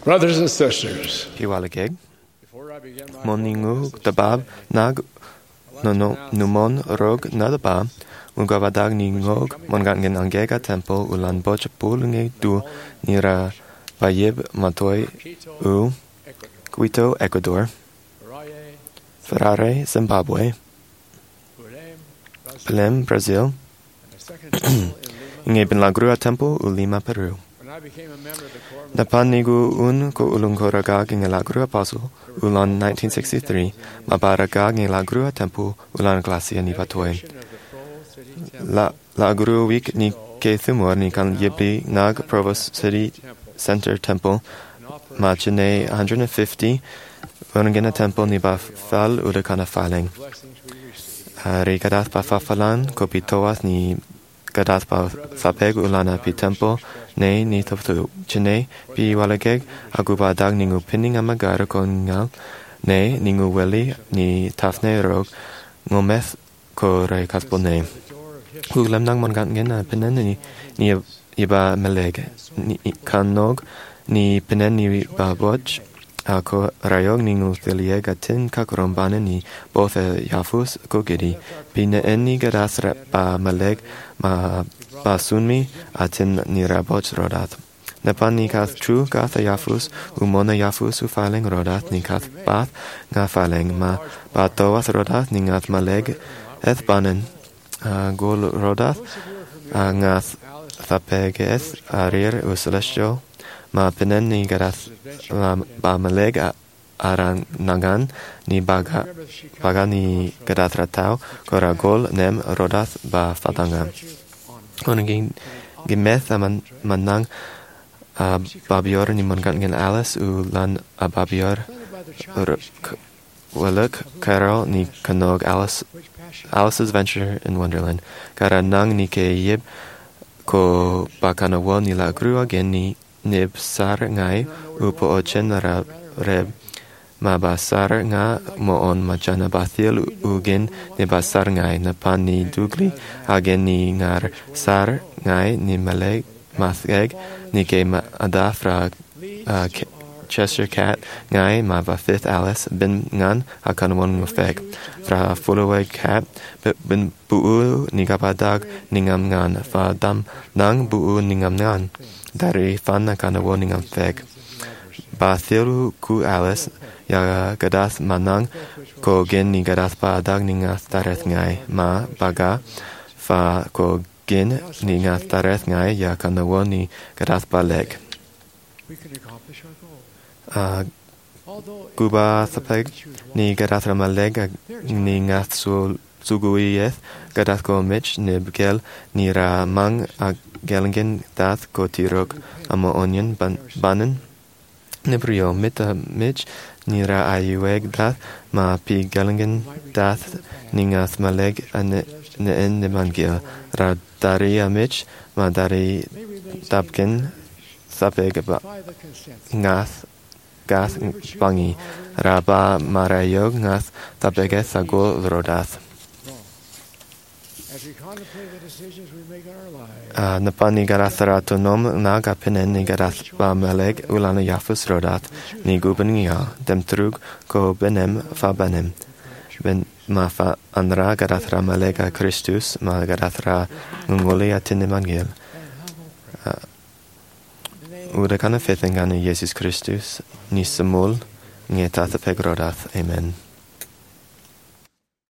Brothers and sisters, Piwalageg, before I begin my moningu tabab nag nono numon rog nadaba mugabadag ningog mongangen angega tempo ulan boch pulunge du nira bayib matoi u Quito, Ecuador, Ferrare, Zimbabwe, Belém, Brazil, Ngeben la Grua Temple, Lima, Peru. Napanigu un ko ulungkoragag ng la Grua Paso, ulan 1963, mabaragag ng la Grua Temple, ulan Glacia ni Batoy. La Grua Week ni ke thumor ni kan yibli nag Provost City Center Temple, Machine 150, Vernagena Temple ni ba fal udakana faling. Hari kadat pa fafalan, kopitoas ni kadat pa fapeg ulana pi temple, ne ni toptu chine, pi walageg, agubadag ningu pinning amagar kongal, ne ningu weli ni tafne rog, ngometh ko re kaspone. Ulam nang mongangen pinnen ni iba meleg, ni kanog, ni pinnen ni baboj, ako rayog ningu thiliega tin kakurombane ni bothe yafus kogidi. Pine eni gadas pa maleg ma basunmi atin ni raboj rodat. Napan ni kath tru gath yafus umona yafus ufaling rodat ni kath bath nga faling ma batoas rodat ni ngath maleg eth banen gol rodat ngath thapegeth arir uselesjo ma pinen ni garas ba maleg arang nagan ni baga ni gadas ratao koragol nem rodas ba fatanga onagin gemeth manang babior ni mongan gen Alice u lan babior weluk Carol ni kanog Alice's Venture in Wonderland kara nang ni ke yib ko bakanawo ni la grua gen ni nib sar ngai upo ochen reb mabasar nga moon machana bathil ugin nibasar ngai napan ni dugli agen ni ngar sar ngai ni maleg matheg ni ke adafra Cheshire Cat ngai ma fifth Alice bin ngan akanwon ngofek fra following cat bin buu ni kapadag ningam ngan fa dam nang buu ningam ngan dari fan akanwon ningam fek ba thiru ku Alice ya gadas manang ko gen ni gadas pa dag ningas tareth ngai ma baga fa ko gen ningas tareth ngai ya kanwon ni gadas pa leg Guba sapeg ni gadat ramaleg ni ngath suguyeth gadat ko mich nib gel ni ra mang gelingen dath ko tirok amo onion banen nibrio mita mich ni ra ayueg dath ma pi gelingen dath ni ngath maleg ne en nimangil ra dari mich ma dari tapkin sapeg ngath gath bangi raba marayog ngath tabege sago rodath napani garathara tonom naga pinen ni garath ba meleg ulana yafus rodath ni gubenia dem trug ko benem fa benem ben ma fa anra garathra melega Christus ma garathra ngungolia tinemangil Uda kana fethengan Jesus Christus, ni samul, ngetata pegrodath. Amen.